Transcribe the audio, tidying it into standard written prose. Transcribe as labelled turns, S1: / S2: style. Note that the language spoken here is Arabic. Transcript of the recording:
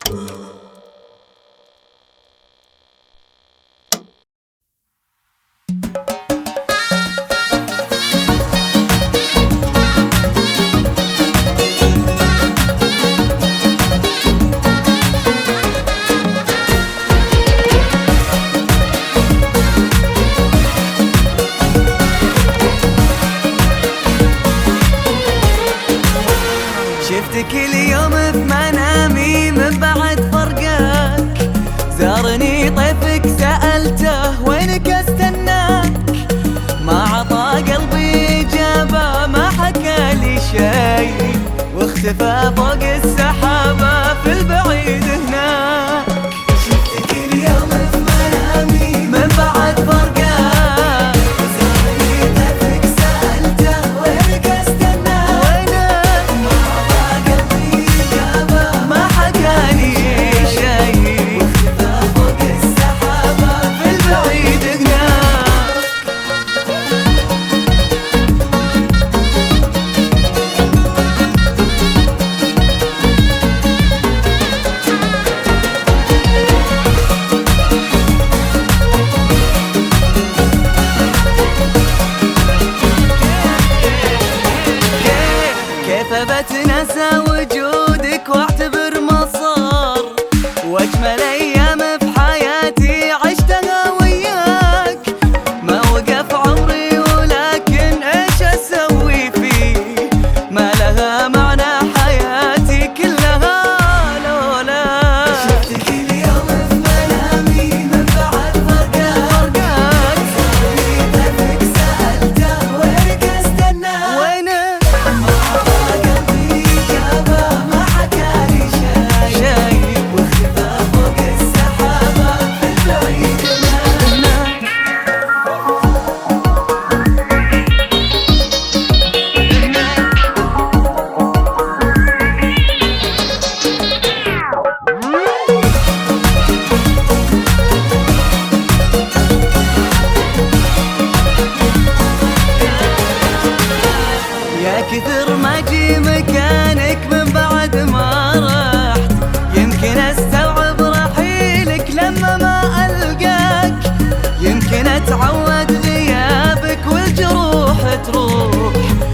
S1: شفتك اليوم في منامي من بعد فرقك، زارني طيفك سألته وينك استناك، ما عطى قلبي إجابة ما حكى لي شي، واختفى فوق السحابة في البعيد هناك. شفتك اليوم في منامي من بعد فرقك، بتنسى وجودك واعتبر مصار، واجمل ايام في حياتي عشتها وياك، ما وقف عمري ولكن ايش اسوي فيه، ما لها معنى حياتي كلها لولا. شفتك اليوم في منامي من بعد فرقك، زارني طيفك سألته وينك استناك، وينك كثر ما جي مكانك من بعد ما رحت، يمكن استوعب رحيلك لما ما القاك، يمكن اتعود غيابك والجروح تروح،